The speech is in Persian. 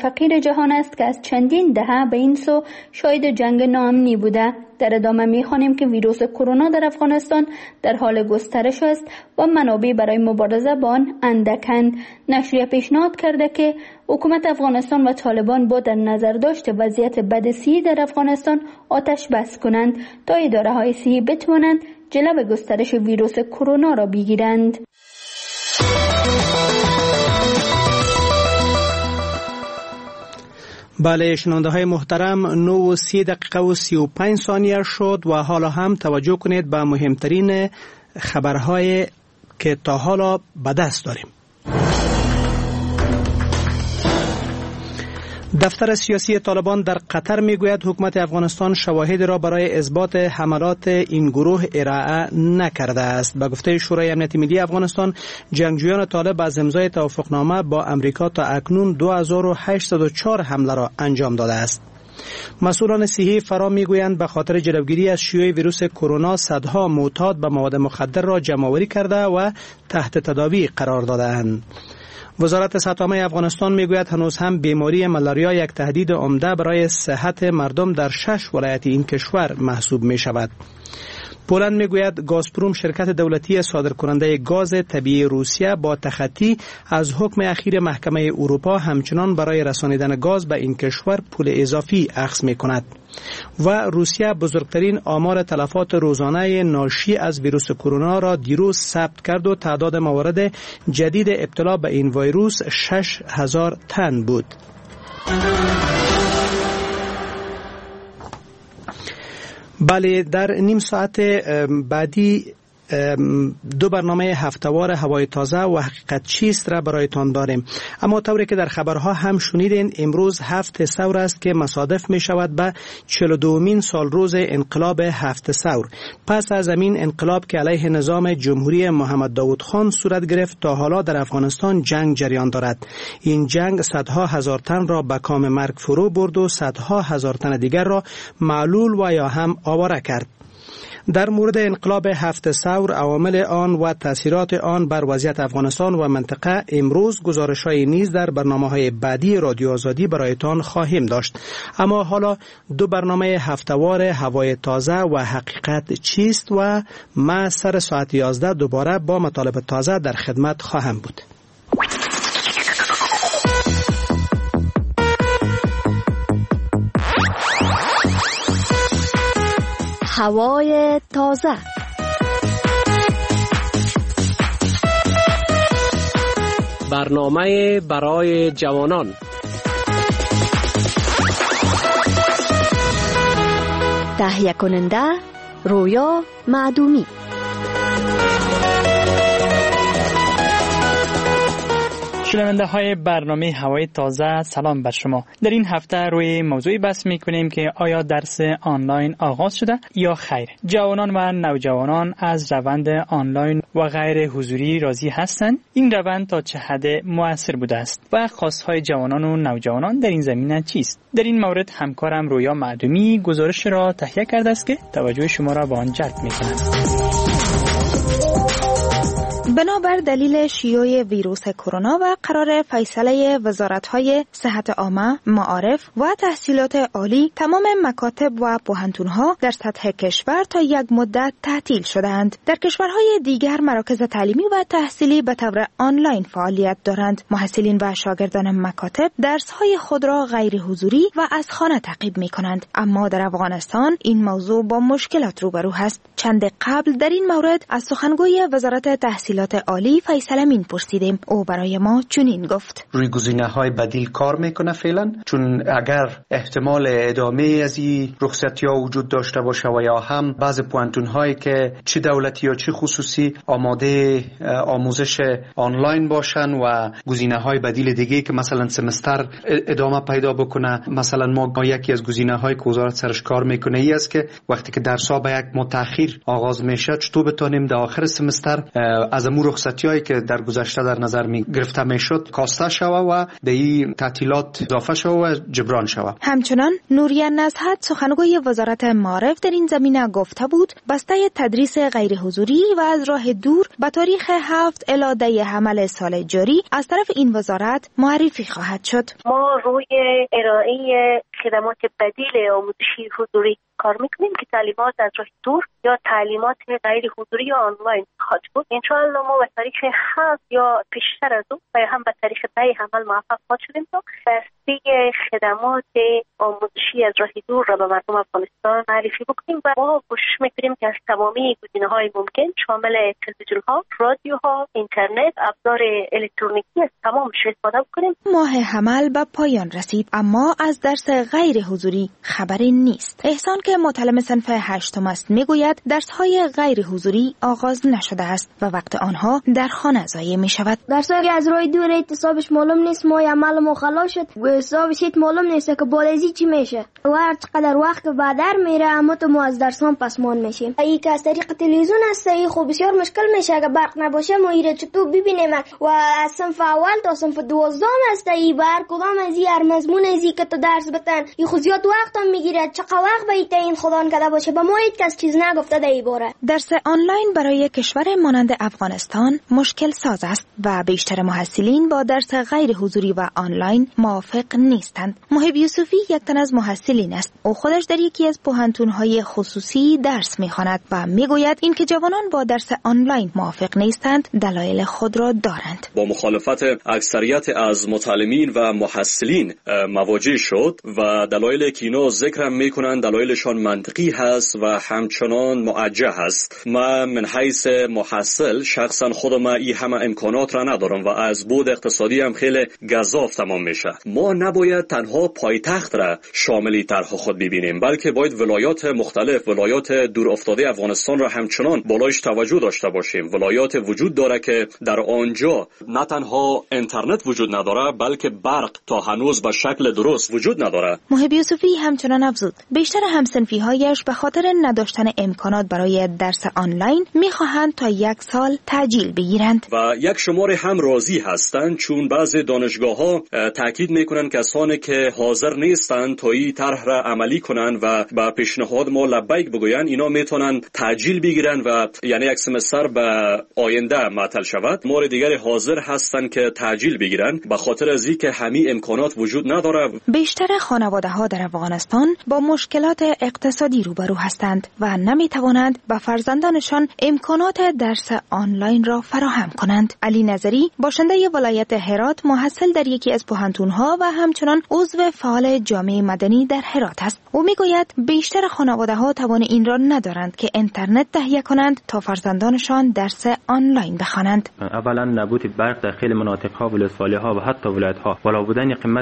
فقیر جهان است که از چندین دهه به این سو شاهد جنگ ناامنی بوده. در ادامه می‌خوانیم که ویروس کرونا در افغانستان در حال گسترش است و منابع برای مبارزه با آن اندکند. نشریه پیشنهاد کرده که حکومت افغانستان و طالبان با در نظر داشت وضعیت بد صحی در افغانستان آتش بس کنند تا اداره‌های صحی بتوانند جلو گسترش ویروس کرونا را بگیرند. بله شنونده های محترم، 9:30:35 شد و حالا هم توجه کنید به مهمترین خبرهای که تا حالا به دست داریم. دفتر سیاسی طالبان در قطر میگوید حکومت افغانستان شواهد را برای اثبات حملات این گروه ارائه نکرده است. به گفته شورای امنیت ملی افغانستان، جنگجویان طالب از امضای توافقنامه با امریکا تا اکنون 2804 حمله را انجام داده است. مسئولان صحی فرا میگویند به خاطر جلوگیری از شیوع ویروس کرونا صدها معتاد به مواد مخدر را جمع‌آوری کرده و تحت تداوی قرار داده‌اند. وزارت صحت عامه افغانستان میگوید هنوز هم بیماری ملاریا یک تهدید عمده برای صحت مردم در 6 ولایت این کشور محسوب می شود. پولند میگوید گازپروم شرکت دولتی صادرکننده گاز طبیعی روسیه با تخطی از حکم اخیر محکمه اروپا همچنان برای رسانیدن گاز به این کشور پول اضافی اخذ می کند. و روسیه بزرگترین آمار تلفات روزانه ناشی از ویروس کرونا را دیروز ثبت کرد و تعداد موارد جدید ابتلا به این ویروس 6000 تن بود. بله، در نیم ساعت بعدی دو برنامه هفته‌وار هوای تازه و حقیقت چیست را برایتان داریم. اما طوری که در خبرها هم شنیدین، امروز 7 ثور است که مصادف می شود به 42مین سال روز انقلاب 7 ثور. پس از این انقلاب که علیه نظام جمهوری محمد داود خان صورت گرفت، تا حالا در افغانستان جنگ جریان دارد. این جنگ صدها هزار تن را به کام مرگ فرو برد و صدها هزار تن دیگر را معلول و یا هم آواره کرد. در مورد انقلاب 7 ثور، عوامل آن و تأثیرات آن بر وضعیت افغانستان و منطقه امروز گزارش‌های نیز در برنامه‌های بعدی رادیو آزادی برایتان خواهیم داشت. اما حالا دو برنامه هفته‌وار هوای تازه و حقیقت چیست و ما سر ساعت 11 دوباره با مطالب تازه در خدمت خواهم بود. هوای تازه. برنامه برای جوانان. تهیه کننده رویا معدومی. شنونده های برنامه هوای تازه، سلام بر شما. در این هفته روی موضوعی بحث میکنیم که آیا درس آنلاین آغاز شده یا خیر. جوانان و نوجوانان از روند آنلاین و غیر حضوری راضی هستند؟ این روند تا چه حد مؤثر بوده است و خواستهای جوانان و نوجوانان در این زمینه چیست؟ در این مورد همکارم رویا معدومی گزارش را تهیه کرده است که توجه شما را به آن جلب می‌کند. بنابر دلیل شیوع ویروس کرونا و قرار فیصله وزارت‌های صحت عامه، معارف و تحصیلات عالی، تمام مکاتب و پوهنتون‌ها در سطح کشور تا یک مدت تعطیل شدند. در کشورهای دیگر مراکز تعلیمی و تحصیلی به طور آنلاین فعالیت دارند. محصلین و شاگردان مکاتب درس‌های خود را غیر حضوری و از خانه تعقیب می‌کنند. اما در افغانستان این موضوع با مشکلات روبرو است. چند قبل در این مورد از سخنگوی وزارت تحصیلات عالی فیصل امین پرسیدیم. او برای ما چنین گفت: روی گزینه‌های بدیل کار میکنه فعلا، چون اگر احتمال ادامه از این رخصتی‌ها وجود داشته باشه و یا هم بعض پوهنتون‌هایی که چه دولتی یا چه خصوصی آماده آموزش آنلاین باشن و گزینه‌های بدیل دیگه که مثلا سمستر ادامه پیدا بکنه، مثلا ما یکی از گزینه‌های که وزارت سرش کار میکنه ای است که وقتی که درس‌ها به یک متأخر آغاز میشه، چطور بتونیم در آخر سمستر از مو رخصتیایی که در گذشته در نظر می گرفته میشد کاسته شوه و به این تعطیلات اضافه شوه و جبران شوه. همچنان نوریه نزهت سخنگوی وزارت معارف در این زمینه گفته بود بسته تدریس غیر حضوری و از راه دور به تاریخ 7 الی 10 حمل سال جاری از طرف این وزارت معرفی خواهد شد. ما روی ارائه خدمات بدیل آموزشی حضوری کار میکنیم که تعلیمات از راه دور یا تعلیمات غیر حضوری یا آنلاین خواهد بود. انشاءالله ما به تاریخ 7 یا پیشتر از اون و هم به تاریخ 10 حمل موفق خواهد شدیم تا بسته خدمات آموزشی از راه دور را به مردم افغانستان معرفی بکنیم و ما کوشش میکنیم که از تمامی گزینه‌های ممکن شامل تلویزیون ها، رادیو ها، اینترنت، ابزار الکترونیکی از تمامش استفاده بکنیم. ماه حمل به پایان رسید اما از درس غیر حضوری خبری نیست. احسان که متعلم صنف 8 است میگوید درس‌های غیر حضوری آغاز نشده است و وقت آنها در خانه ضایع می‌شود. درس‌های از راه دور حسابش معلوم نیست، ما عمل ما خلاص شد و حسابش معلوم نیست که بالازی چی میشه و هر چقدر وقت که بعدر میره اما تو ما از درسان پسمان میشیم. این که از طریق تلویزیون است این خب بسیار مشکل میشه اگه برق نباشه ما ایره چطور ببینیم و از صنف اول تا صنف 12 است این بر کدام از هر مضمون ازی که تو درس بتن این خود زیاد وقت هم میگیره. چقدر وقت باید این خدا نکرده باشه به ما هیچ کس چیز نگفته در این باره. درس آنلاین برای کشور مانند افغانستان مشکل ساز است و بیشتر محصلین با درس غیر حضوری و آنلاین موافق نیستند. محب یوسفی یک تن از محصلین است. او خودش در یکی از پوهنتون‌های خصوصی درس می‌خواند و میگوید اینکه جوانان با درس آنلاین موافق نیستند دلایل خود را دارند. با مخالفت اکثریت از متعلمین و محصلین مواجه شد و دلایل که اینا ذکر می‌کنند دلایلشان منطقی هست و همچنان موجه هست. من حیث محصل شخصا خودم این همه امکانات را ندارم و از بود اقتصادی هم خیلی گزاف تمام میشه. ما نباید تنها پایتخت را شامل طرح خود ببینیم بلکه باید ولایات مختلف، ولایات دور افتاده افغانستان را همچنان بالایش توجه داشته باشیم. ولایات وجود داره که در آنجا نه تنها اینترنت وجود نداره بلکه برق تا هنوز به شکل درست وجود نداره. محب یوسفی همچنان افزود بیشتر همسنفی‌هایش به خاطر نداشتن امکانات برای درس آنلاین می‌خواهند تا 1 سال تعجیل بگیرند و یک شمار هم راضی هستند چون بعضی دانشگاه‌ها تاکید می‌کنند کسانی که حاضر نیستند تا این طرح را عملی کنند و با پیشنهاد ما لبیک بگویند اینا میتونن تعجیل بگیرن و یعنی یک سمستر به آینده معطل شود. مورد دیگری حاضر هستند که تعجیل بگیرن به خاطر از اینکه همین امکانات وجود نداره. بیشتر خانواده‌ها در افغانستان با مشکلات اقتصادی روبرو هستند و نمی‌توانند به فرزندانشان امکانات درس آنلاین را فراهم کنند. علی نظری باشنده ولایت هرات محصل در یکی از پوهنتون‌ها و همچنان عضو فعال جامعه مدنی در هرات است. او میگوید بیشتر خانواده‌ها توان این را ندارند که اینترنت تهیه کنند تا فرزندانشان درس آنلاین بخوانند. اولا نبود برق در خیلی مناطق‌ها ولسوالی‌ها و حتی ولایت‌ها بالا بودن قیمت